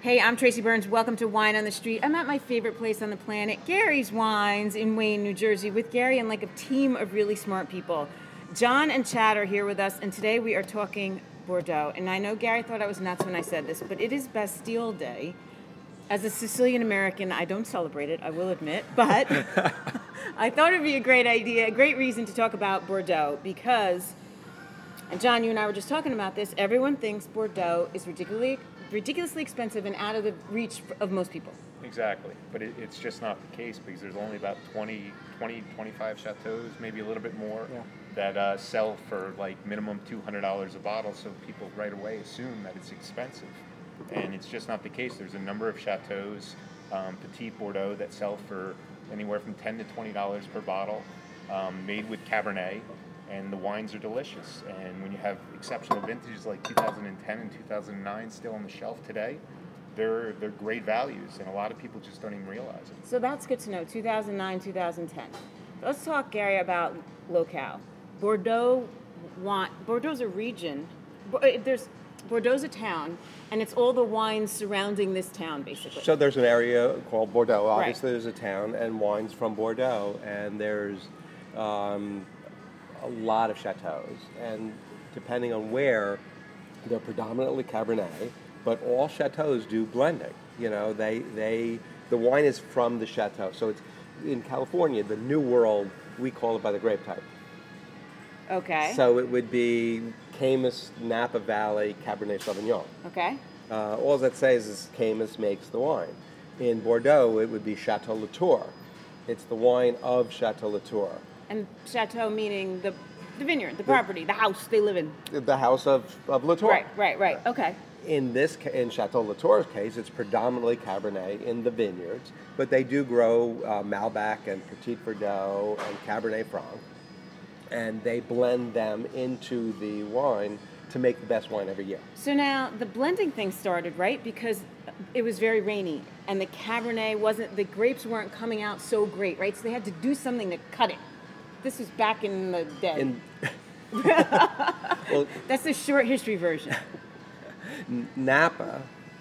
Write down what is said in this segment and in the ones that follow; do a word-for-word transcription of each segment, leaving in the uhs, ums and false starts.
Hey, I'm Tracy Burns. Welcome to Wine on the Street. I'm at my favorite place on the planet, Gary's Wines in Wayne, New Jersey, with Gary and like a team of really smart people. John and Chad are here with us, and today we are talking Bordeaux. And I know Gary thought I was nuts when I said this, but it is Bastille Day. As a Sicilian American, I don't celebrate it, I will admit, but I thought it would be a great idea, a great reason to talk about Bordeaux, because, and John, you and I were just talking about this, everyone thinks Bordeaux is ridiculously ridiculously expensive and out of the reach of most people. Exactly, but it, it's just not the case because there's only about twenty, twenty, twenty-five chateaus, maybe a little bit more, yeah. that uh, sell for like minimum two hundred dollars a bottle, so people right away assume that it's expensive. And it's just not the case. There's a number of chateaus, um, Petit Bordeaux, that sell for anywhere from ten to twenty dollars per bottle, um, made with Cabernet. And the wines are delicious. And when you have exceptional vintages like two thousand ten and two thousand nine still on the shelf today, they're they're great values, and a lot of people just don't even realize it. So that's good to know, two thousand nine, two thousand ten. Let's talk, Gary, about locale. Bordeaux, want, Bordeaux's a region. There's Bordeaux's a town, and it's all the wines surrounding this town, basically. So there's an area called Bordeaux. Obviously, right. There's a town, and wines from Bordeaux, and there's um, a lot of chateaus, and depending on where, they're predominantly Cabernet, but all chateaus do blending. You know, they they the wine is from the chateau. So it's in California, the New World, we call it by the grape type. Okay. So it would be Caymus, Napa Valley, Cabernet Sauvignon. Okay. Uh, all that says is Caymus makes the wine. In Bordeaux, it would be Chateau Latour. It's the wine of Chateau Latour. And chateau meaning the, the vineyard, the property, the house they live in. The house of, of Latour. Right, right, right. Okay. In this, in Chateau Latour's case, it's predominantly Cabernet in the vineyards, but they do grow uh, Malbec and Petit Verdot and Cabernet Franc, and they blend them into the wine to make the best wine every year. So now the blending thing started, right? Because it was very rainy, and the Cabernet wasn't, the grapes weren't coming out so great, right? So they had to do something to cut it. This was back in the day. In, well, that's the short history version. Napa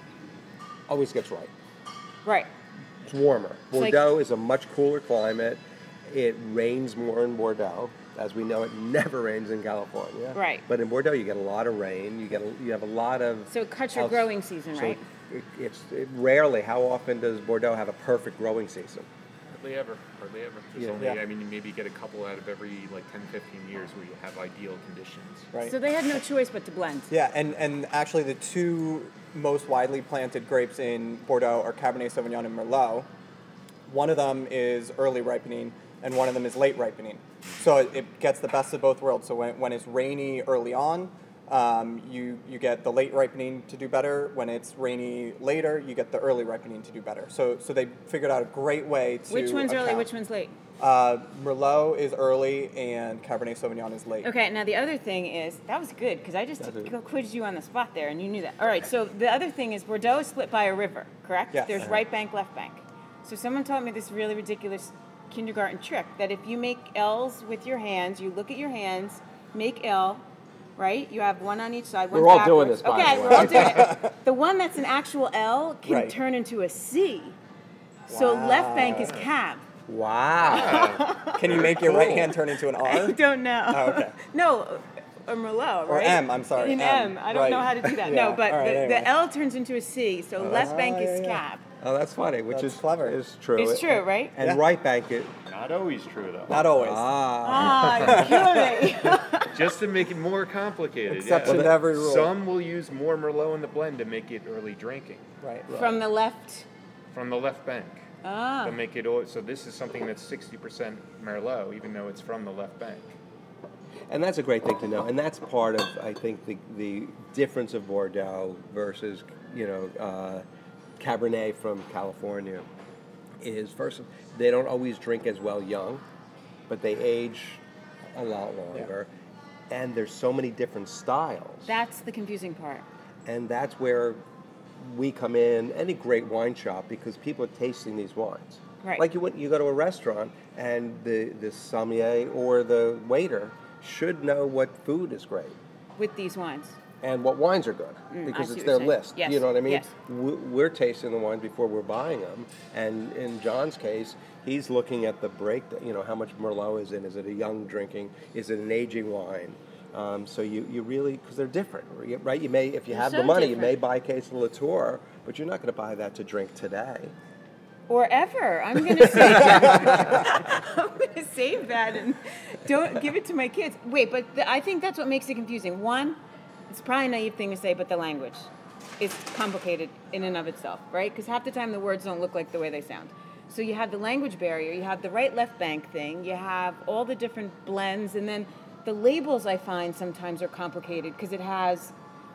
always gets right. Right. It's warmer. It's Bordeaux like, is a much cooler climate. It rains more in Bordeaux. As we know, it never rains in California. Right. But in Bordeaux, you get a lot of rain. You get a, you have a lot of. So it cuts your growing season, so right? It, it's it, rarely. How often does Bordeaux have a perfect growing season? Hardly ever. Hardly ever. There's Yeah. only, Yeah. I mean, you maybe get a couple out of every like ten, fifteen years where you have ideal conditions. Right. So they had no choice but to blend. Yeah, and, and actually the two most widely planted grapes in Bordeaux are Cabernet Sauvignon and Merlot. One of them is early ripening, and one of them is late ripening. So it, it gets the best of both worlds. So when, when it's rainy early on, um, you, you get the late ripening to do better. When it's rainy later, you get the early ripening to do better. So so they figured out a great way to Which one's early, account. which one's late? Uh, Merlot is early, and Cabernet Sauvignon is late. Okay, now the other thing is, that was good, because I just That's it. quizzed you on the spot there, and you knew that. All right, so the other thing is Bordeaux is split by a river, correct? Yes. There's Uh-huh. right bank, left bank. So someone taught me this really ridiculous kindergarten trick, that if you make L's with your hands, you look at your hands, make L, right? You have one on each side, one We're all backwards. doing this, by Okay, the we're way. all doing it. The one that's an actual L can Right. turn into a C. So left bank is cab. Wow. Can you make your right hand turn into an I R? don't know. Oh, okay. No, a Merlot, Or right? M, I'm sorry, An M, M. I don't right. know how to do that. Yeah, No, but all right, the, anyway. the L turns into a C, so left bank yeah, is yeah. cab. Oh, that's funny. Which That's is clever. Is true. It's true, right? And Yeah. right bank it. Not always true though. Not always. Ah. Ah, you're killing me. Just to make it more complicated. Exception yeah. to every rule. Some will use more Merlot in the blend to make it early drinking Right. From the left. from the left bank. Ah. To make it all, so this is something that's sixty percent Merlot, even though it's from the left bank. And that's a great thing to know. And that's part of, I think, the the difference of Bordeaux versus, you know, uh, Cabernet from California is, first, they don't always drink as well young, but they age a lot longer. And there's so many different styles. That's the confusing part. And that's where we come in, any great wine shop, because people are tasting these wines. Right. Like you went, you go to a restaurant, and the, the sommelier or the waiter should know what food is great. With these wines. and what wines are good Mm, I because see it's what their you're saying. list. Yes, You know what I mean? yes. We- We're tasting the wines before we're buying them, and in John's case, he's looking at the break. You know, how much Merlot is in? Is it a young drinking? Is it an aging wine? Um, so you, you really, because they're different, right? You may, if you They're have so the money, you different. may buy a case of Latour, but you're not going to buy that to drink today. Or ever. I'm going to save that. I'm going to save that and don't give it to my kids. Wait, but the, I think that's what makes it confusing. One, it's probably a naive thing to say, but the language is complicated in and of itself, right? Because half the time the words don't look like the way they sound. So you have the language barrier, you have the right-left bank thing, you have all the different blends, and then the labels I find sometimes are complicated because it has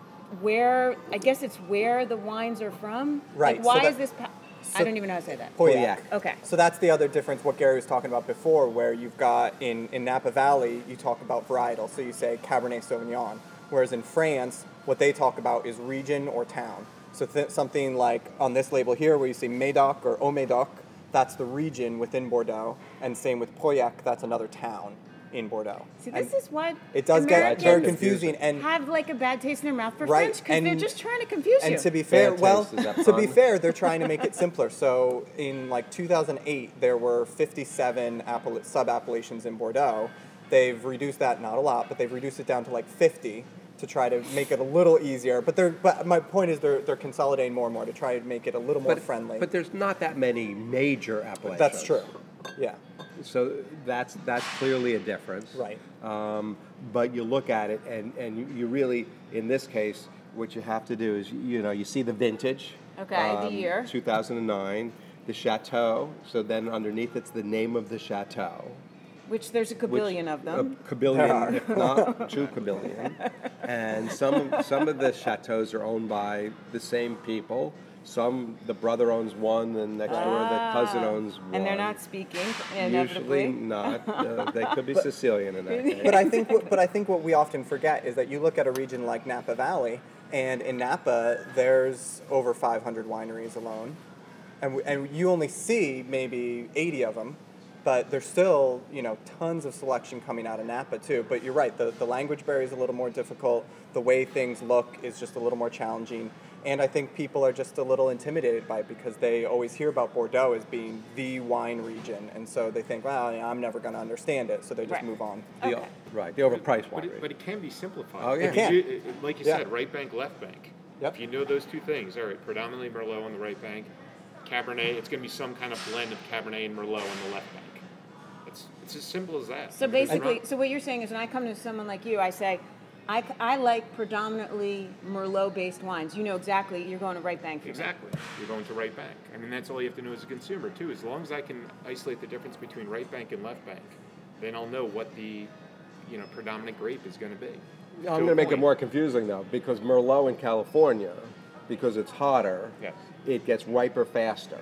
where, I guess it's where the wines are from. Right, Like, so why that- is this... Pa- I so- don't even know how to say that. Pauillac. Okay. So that's the other difference, what Gary was talking about before, where you've got in, in Napa Valley, you talk about varietal. So you say Cabernet Sauvignon. Whereas in France, what they talk about is region or town. So th- something like on this label here, where you say Médoc or Haut Médoc, that's the region within Bordeaux. And same with Pauillac, that's another town in Bordeaux. See, this And is why it does get Americans very confusing. And have like a bad taste in their mouth for Right, French because they're and- just trying to confuse you. And to be fair, Bad well, taste, is that to be pun? fair, they're trying to make it simpler. So in like two thousand eight, there were fifty-seven appella- sub-appellations in Bordeaux. They've reduced that, not a lot, but they've reduced it down to like fifty to try to make it a little easier. But they're, but my point is they're, they're consolidating more and more to try to make it a little more But, friendly. but there's not that many major appellations. That's true. Yeah. So that's that's clearly a difference. Right. Um, but you look at it, and, and you, you really, in this case, what you have to do is, you, you know, you see the vintage. Okay, the year. two thousand nine, the chateau. So then underneath it's the name of the chateau. Which there's a which- kabillion of them. A kabillion, if not two kabillion. And some some of the chateaux are owned by the same people. Some, the brother owns one, and next door the cousin owns one. And they're not speaking, Usually inevitably. not. Uh, they could be Sicilian in that case. But I think what, but I think what we often forget is that you look at a region like Napa Valley, and in Napa there's over five hundred wineries alone, and w- and you only see maybe eighty of them, but there's still, you know, tons of selection coming out of Napa too. But you're right, the the language barrier is a little more difficult. The way things look is just a little more challenging. And I think people are just a little intimidated by it because they always hear about Bordeaux as being the wine region, and so they think, well, yeah, I'm never going to understand it, so they just Right. move on. The, Okay. Right, the overpriced But one. it, but it can be simplified. Oh, yeah. If It can. you- it- it- like you Yeah. said, right bank, left bank. Yep. If you know those two things, all right, predominantly Merlot on the right bank, Cabernet, it's going to be some kind of blend of Cabernet and Merlot on the left bank. It's, it's as simple as that. So There's basically, not- so what you're saying is when I come to someone like you, I say, I, c- I like predominantly Merlot-based wines. You know exactly, you're going to right bank for me. Exactly. You're going to right bank. I mean, that's all you have to know as a consumer, too. As long as I can isolate the difference between right bank and left bank, then I'll know what the, you know, predominant grape is going to be. I'm To going a to make it point. more confusing, though, because Merlot in California, because it's hotter, Yes. it gets riper faster,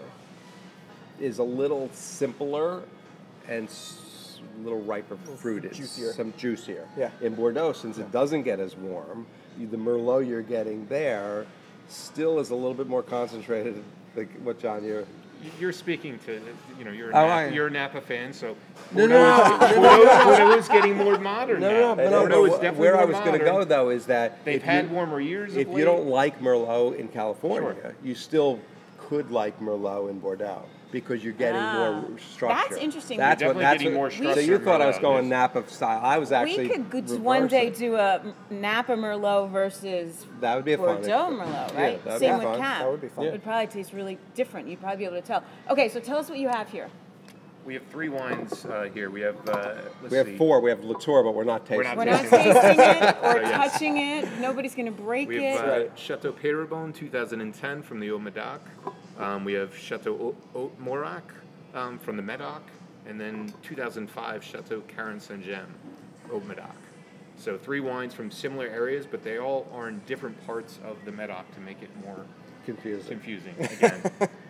is a little simpler and s- a little riper fruited. Juicier. Some juicier. Yeah. In Bordeaux, since it doesn't get as warm, you, the Merlot you're getting there still is a little bit more concentrated, like what, John, you're... You're speaking to, you know, you're a, Oh, Napa, I- you're a Napa fan, so No, no, no, Bordeaux, Bordeaux is getting more modern No, now. no, no, no, Bordeaux is but definitely where more I was going to modern. go, though, is that They've if had you, warmer years of if late. you don't like Merlot in California, Sure. you still could like Merlot in Bordeaux because you're getting Ah, more structure. that's interesting. That's You're what. definitely That's getting what, more So structure you in thought I was Merlot, going yes. Napa style. I was actually. We could good reverse one day it. do a Napa Merlot versus That would be a fun. Bordeaux Merlot, Yeah, right? that'd Same be with fun. Cab. That would be fun. It would probably taste really different. You'd probably be able to tell. Okay, so tell us what you have here. We have three wines uh, here. We have, uh, let's We have see. four. We have Latour, but we're not tasting. We're not We're it. not tasting tasting it or So, yes. touching it. Nobody's going to break We it. have uh, Right. Chateau Perrabon two thousand ten from the Haut Médoc. Um, we have Chateau Haut Maurac um, from the Médoc. And then two thousand five Chateau Caron Saint-Gemme, Haut Médoc. So three wines from similar areas, but they all are in different parts of the Médoc to make it more Confusing. confusing. Again,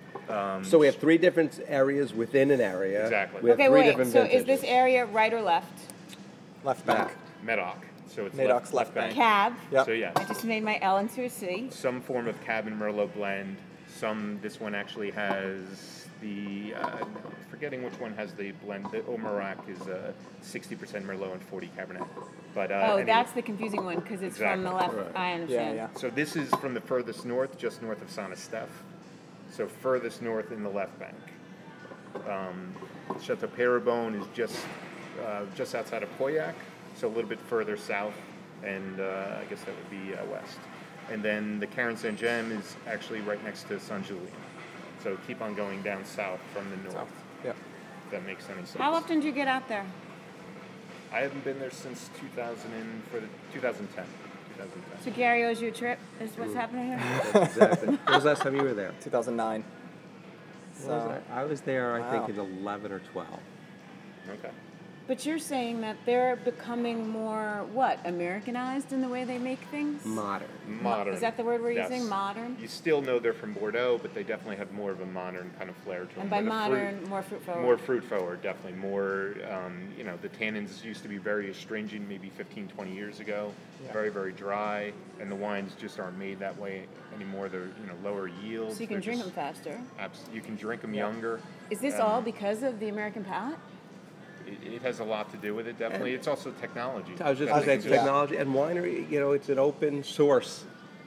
um, So we have three different areas within an area. Exactly. We have Okay, three wait. different So is vintages. this area right or left? Left back. Médoc. So it's Médoc's left, left bank. Cab. Yep. So yes, I just made my L into a C. some form of Cab and Merlot blend, Some, this one actually has the, uh, no, forgetting which one has the blend. The Omarac is uh, sixty percent Merlot and forty Cabernet. But uh, Oh, anyway. that's the confusing one because it's from the left. Exactly. I understand. Yeah, So this is from the furthest north, just north of Saint Estèphe. So furthest north in the left bank. Um, Chateau Perrabone is just uh, just outside of Pauillac, so a little bit further south, and uh, I guess that would be uh, west. And then the Caron Saint Gem is actually right next to Saint Julien. So keep on going down south from the north. South. Yeah. If that makes any sense. How often do you get out there? I haven't been there since two thousand and, for the two thousand ten. two thousand ten. So Gary owes you a trip. Is what's happening here? That's exactly. When was the last time you were there? two thousand nine. When was So, I? I was there, I Wow. think, in eleven or twelve. Okay. But you're saying that they're becoming more what? Americanized in the way they make things? Modern. Modern. Is that the word we're yes. using? Modern. You still know they're from Bordeaux, but they definitely have more of a modern kind of flair to them. And by where the modern, fruit- more fruit forward. More fruit forward, definitely. More, um, you know, the tannins used to be very astringent maybe fifteen, twenty years ago. Yeah. Very, very dry. And the wines just aren't made that way anymore. They're, you know, lower yields. So you can They're drink just them faster. abs- you can drink them Yeah. younger. Is this Um, all because of the American palate? It, it has a lot to do with it, definitely. It's also technology. I was just That going to say, makes it's it- technology and winery, you know, it's an open source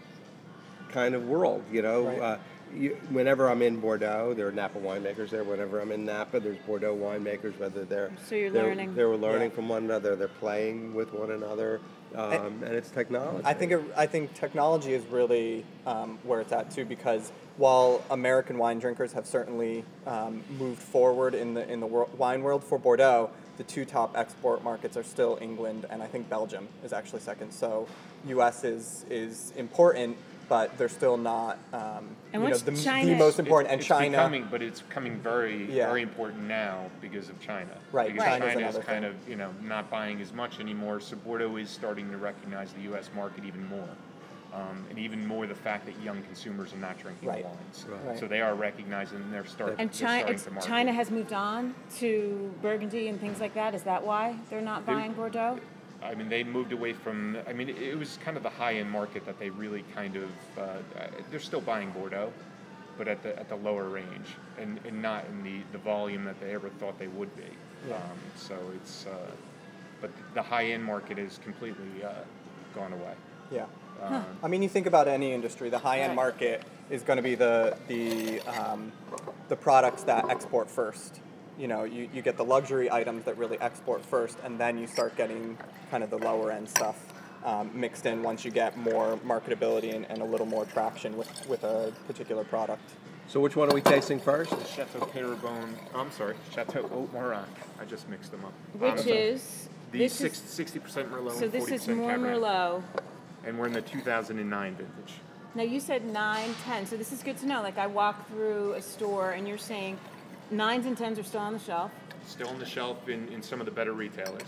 kind of world, you know. Right. Uh, you, whenever I'm in Bordeaux, there are Napa winemakers there. Whenever I'm in Napa, there's Bordeaux winemakers, whether they're... So you're they're, learning. They're learning Yeah. from one another, they're playing with one another, um, and, it's technology. I think it, I think technology is really um, where it's at too, because while American wine drinkers have certainly um, moved forward in the in the wor- wine world, for Bordeaux, the two top export markets are still England and I think Belgium is actually second. So U S is is important, but they're still not um, And you know, what's the, China? the most It's- important. And it's China, becoming, but it's becoming very, Yeah. very important now because of China. Right, Because China's China is another kind thing. of, you know, not buying as much anymore. So Bordeaux is starting to recognize the U S market even more, um, and even more the fact that young consumers are not drinking Right. wines. Right. So they are recognizing and they're starting. And they're China, starting it's, to market. China has moved on to Burgundy and things like that. Is that why they're not They- buying Bordeaux? I mean, they moved away from. I mean, it, it was kind of the high-end market that they really kind of. Uh, uh, they're still buying Bordeaux, but at the at the lower range, and, and not in the, the volume that they ever thought they would be. Yeah. Um, so it's. Uh, but the high-end market is completely uh, gone away. yeah. Um, I mean, you think about any industry, the high-end Right. market is going to be the the um, the products that export first. You know, you, you get the luxury items that really export first, and then you start getting kind of the lower end stuff um, mixed in once you get more marketability and, and a little more traction with, with a particular product. So which one are we tasting first? the Chateau Perrabone. I'm sorry, Chateau Haute Morac. I just mixed them up. Which Um, is the this six, is sixty percent Merlot so and this forty is percent more Cabernet. Merlot. And we're in the two thousand nine vintage. Now you said nine, ten. So this is good to know. Like I walk through a store and you're saying nines and tens are still on the shelf. Still on the shelf in, in some of the better retailers,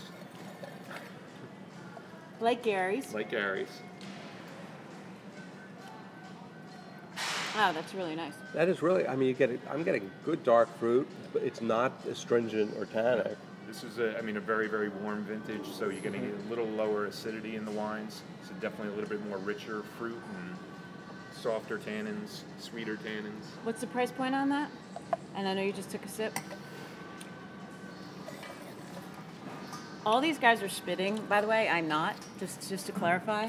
Like Gary's. like Gary's. Wow, that's really nice. That is really, I mean, you get it, I'm getting good dark fruit, but it's not astringent or tannic. This is, a, I mean, a very, very warm vintage, so you're getting a little lower acidity in the wines. So definitely a little bit more richer fruit and softer tannins, sweeter tannins. What's the price point on that? And I know you just took a sip. All these guys are spitting, by the way. I'm not. Just just to clarify.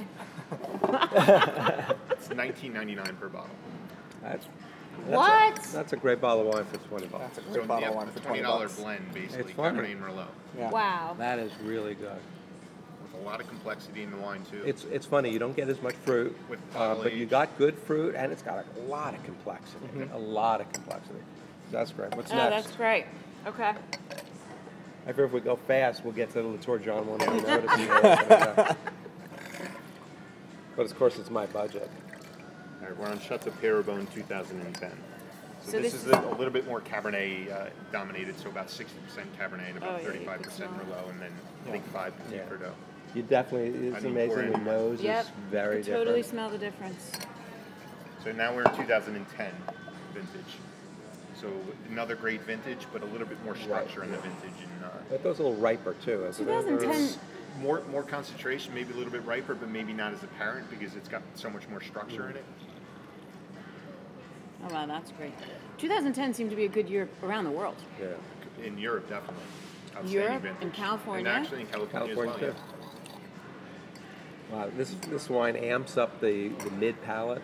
It's nineteen ninety-nine per bottle. That's, that's What? A, that's a great bottle of wine for twenty bucks. That's a great So bottle yeah, of wine a for twenty twenty dollar bucks. blend, basically, It's fun. Cabernet and Merlot, Yeah. Wow. That is really good. with a lot of complexity in the wine too. It's it's funny, you don't get as much fruit, With uh, bottle but you age. got good fruit, and it's got a lot of complexity. A lot of complexity. That's great. What's Oh, next? that's great. Okay. I fear if we go fast, we'll get to the Latour John one. I notice you know, but of course, it's my budget. All right, we're on Chateau Perrabone two thousand ten. So, So this, this is is- a, a little bit more Cabernet uh, dominated, so about sixty percent Cabernet and Oh, about yeah, thirty-five you percent could smell Merlot, and then I think five Petit Yeah. Verdot. You definitely, it's I need amazing. more The in. nose Yep. is very you different. totally smell the difference. So now we're in two thousand ten vintage. So another great vintage, but a little bit more structure in the vintage, and uh, That goes a little riper too, isn't it? twenty ten. it's more more concentration, maybe a little bit riper, but maybe not as apparent because it's got so much more structure in it. Oh wow, that's great. twenty ten seemed to be a good year around the world. Yeah. In Europe, definitely. Outstanding Europe vintage. and California? And actually in California, California as well, Wow, this this wine amps up the, the mid palate.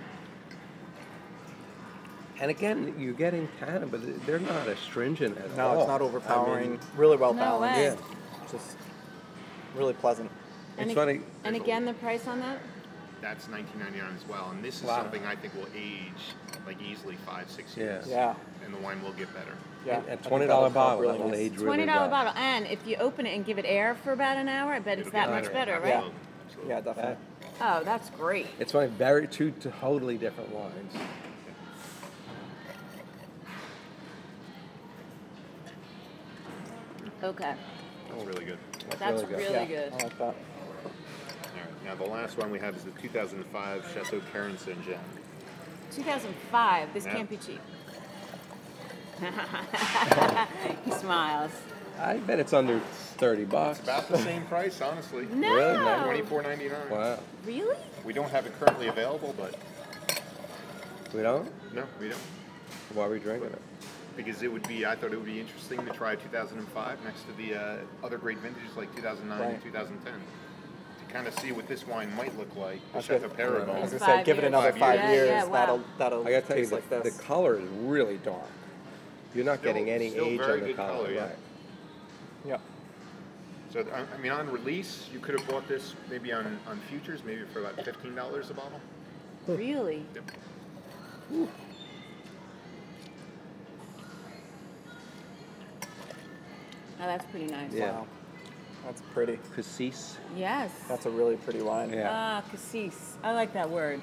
And again, you're getting tannin, but they're not astringent at No, all. it's not I overpowering. mean, really well No balanced. way. yeah. Just really pleasant. And It's ag- funny. And again, the price on that? That's nineteen ninety-nine as well. And this is Wow. something I think will age like easily five, six Yeah. years. Yeah. And the wine will get better. Yeah. I At think twenty that'll dollar come out bottle, really that'll nice. age really Twenty dollar well. bottle, and if you open it and give it air for about an hour, I bet it's It'll that get much better, right? Yeah. Absolutely. Yeah, definitely. Oh, that's great. It's funny, very two totally different wines. Okay, That's really good. that's really really, good. Yeah, good. I like that. All right. Now the last one we have is the two thousand five Chateau Caron Saint Jean. two thousand five. This Yeah. can't be cheap. He smiles. I bet it's under thirty bucks. It's about the same price, honestly. No. Really? Twenty-four ninety-nine. Wow. Really? We don't have it currently available, but We don't? no, we don't. Why are we drinking it? Because it would be, I thought it would be interesting to try two thousand five next to the uh, other great vintages like two thousand nine and Right. two thousand ten. To kind of see what this wine might look like. The That's Chateau good. Paragon. I was gonna Five say, give it years. another Five five years. years. Yeah, yeah, wow. That'll that'll I gotta tell you, taste the, like the this. color is really dark. You're not Still- getting any still age very on the good color. color, yeah. Right. Yeah. So, I I mean, on release, you could have bought this maybe on, on futures, maybe for about fifteen dollars a bottle. Really? Yep. Oh, that's pretty nice. Yeah. Wow. That's pretty. Cassis. Yes. That's a really pretty wine. Yeah. Ah, cassis. I like that word.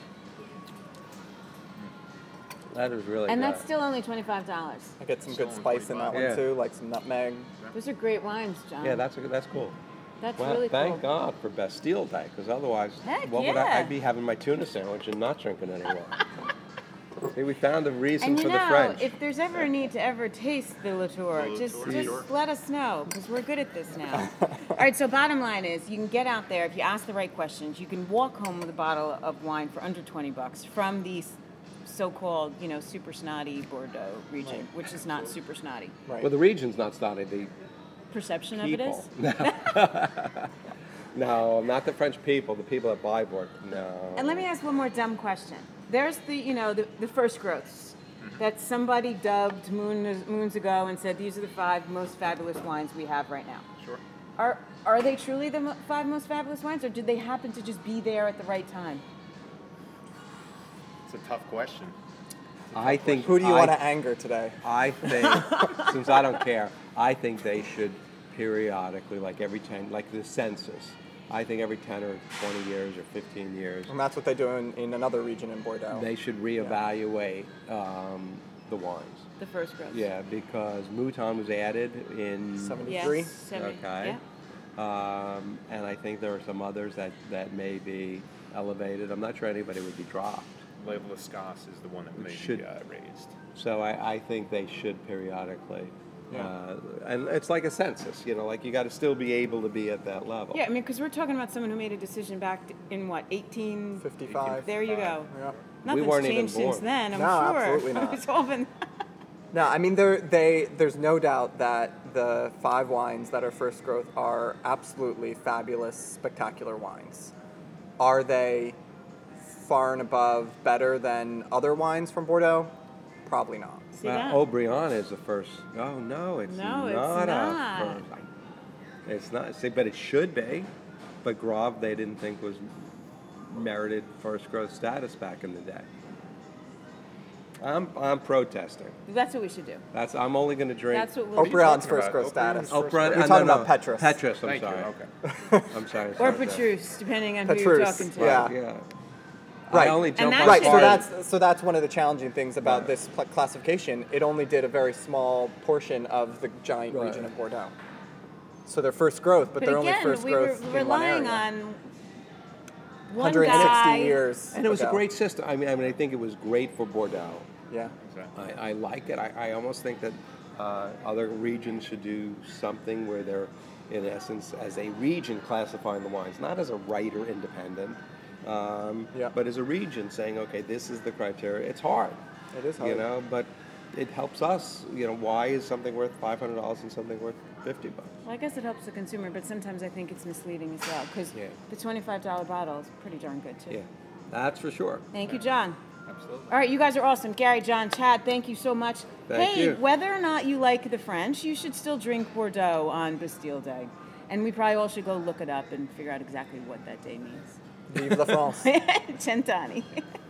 That is really And good. that's still only twenty-five dollars. I get some Still good only spice in that Yeah. one too, like some nutmeg. Those are great wines, John. Yeah, that's a, that's cool. That's Well, really thank cool. God for Bastille Day, because otherwise, Heck what would I? yeah. I'd be having my tuna sandwich and not drinking anymore. See, we found a reason And you for the know, French. if there's ever a need to ever taste the Latour, The just Latour, just sure. let us know because we're good at this now. All right, so bottom line is, you can get out there if you ask the right questions. You can walk home with a bottle of wine for under twenty bucks from the s- so-called, you know, super snotty Bordeaux region, Right. which is not super snotty. Right. Well, the region's not starting. The Perception of it people. is. No, not the French people. The people that buy Bordeaux. No. And let me ask one more dumb question. There's the, you know, the, the first growths that somebody dubbed moon, moons ago and said these are the five most fabulous wines we have right now. Sure. Are are they truly the mo- five most fabulous wines, or did they happen to just be there at the right time? It's a tough question. I think. Who do you I, want to anger today? I think, since I don't care, I think they should periodically, like every ten, like the census. I think every ten or twenty years or fifteen years, And that's what they do in, in another region in Bordeaux. they should reevaluate um, the wines. The first growths. Yeah, because Mouton was added in Seventy-three. Yes. seventy, Okay. Yeah. Um, and I think there are some others that, that may be elevated. I'm not sure anybody would be dropped. Level of Scots is the one that may Should- be uh, raised. So I, I think they should periodically. Yeah. Uh, and it's like a census, you know, like you got to still be able to be at that level. Yeah, I mean, because we're talking about someone who made a decision back in what, eighteen? fifty-five. There you go. Yeah. Nothing's weren't even changed since born. then, I'm No, sure. absolutely not. It's all been. No, I mean there they there's no doubt that the five wines that are first growth are absolutely fabulous, spectacular wines. Are they far and above better than other wines from Bordeaux? Probably not. See Uh, that? O'Brien is the first. Oh no, it's No, it's not. not. A first. It's not. See, but it should be. But Grave, they didn't think was merited first growth status back in the day. I'm I'm protesting. That's what we should do. That's I'm only going to drink. That's what we'll Are you O'Brien's talking first about? growth O'Brien's status. first O'Brien. We're uh, talking no, about no. Petrus. Petrus. I'm Thank sorry. you. Okay. I'm sorry. Or sorry, sorry. Petrus, depending on who you're Petrus, talking to. yeah. Yeah. Right. I only And jump that's on Right, so cars- that's so that's one of the challenging things about Right. this pl- classification. It only did a very small portion of the giant Right. region of Bordeaux. So they're first growth, but, But they're again, only first we were growth in one relying area. on one one hundred sixty guy. years. And it was ago. a great system. I mean, I mean, I think it was great for Bordeaux. Yeah. Exactly. I, I like it. I, I almost think that uh, other regions should do something where they're, in essence, as a region classifying the wines, not as a writer independent, um, Yeah. but as a region saying, okay, this is the criteria. It's hard. It is hard. You know, but it helps us. You know, why is something worth five hundred dollars and something worth fifty bucks? Well, I guess it helps the consumer, but sometimes I think it's misleading as well because Yeah. the twenty-five dollar bottle is pretty darn good too. Yeah, that's for sure. Thank you, John. Absolutely. All right, you guys are awesome. Gary, John, Chad, thank you so much. Thank hey, you. whether or not you like the French, you should still drink Bordeaux on Bastille Day. And we probably all should go look it up and figure out exactly what that day means. Vive la France. Cent'anni.